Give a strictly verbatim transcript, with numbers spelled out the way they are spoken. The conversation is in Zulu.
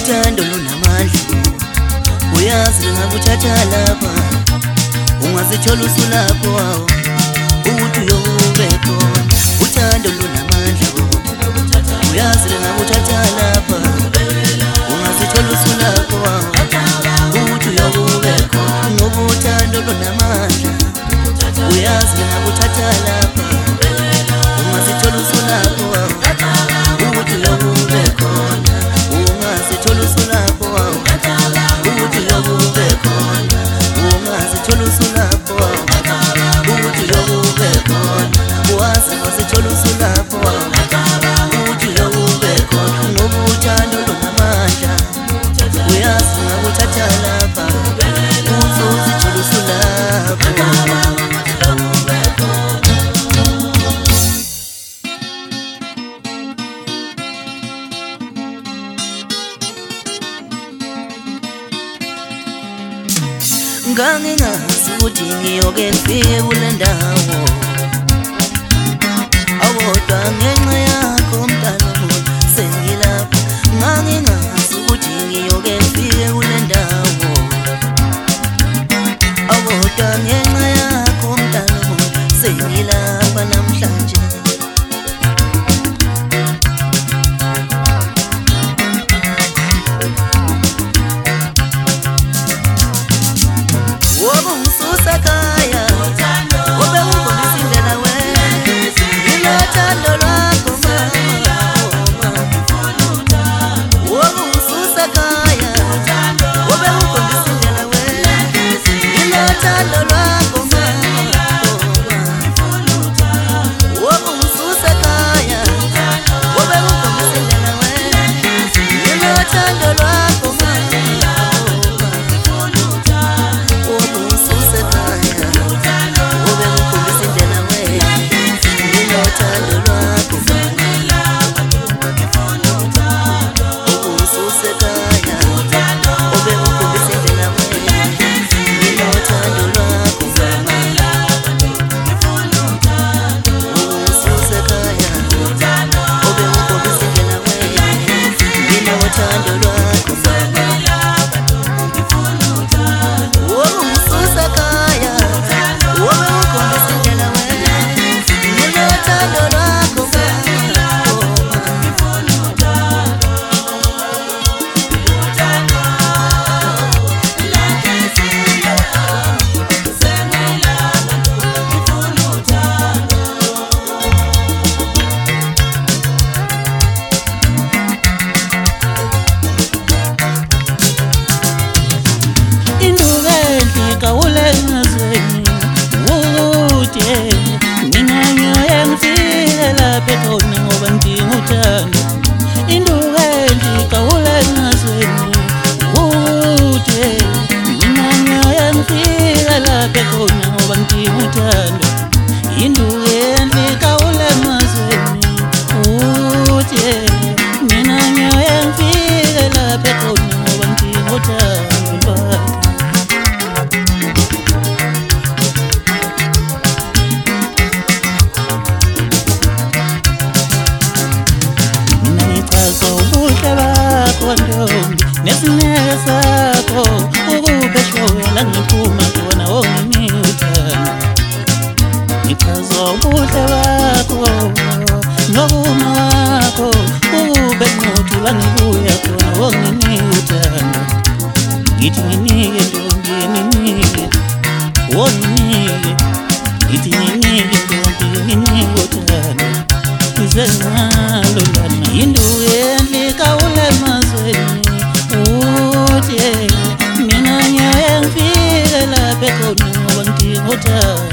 uthando lunamandla uyazi ngakuthatha lapha ungazithola usulapho wawo uthi uyokube khona uthando lunamandla uyazi ngakuthatha lapha ungazithola usulapho wawo uthi uyokube khona ngoba uthando lunamandla uyazi ngakuthatha lapha ungazithola usulapho wawo uthi uyokube khona ungazithola usulapho wawo uthi uyokube khona ungazithola usulapho wawo uthi uyokube khona wazi ngazithola usulapho wawo uthi uyokube khona ngoba uthando lunamandla uyazi ngakuthatha lapha uzozithola usulapho ngangingazi ukuthi ngiyoke ngifike kule ndawo awodwa ngenxa yakho mntana wami sengilapha ngangingazi ukuthi ngiyoke ngifike kule ndawo awodwa ngenxa yakho mntana wami sengilapha namhlanje Mina ngiyoke ngifike lapha khona ngoba ngidinga uthando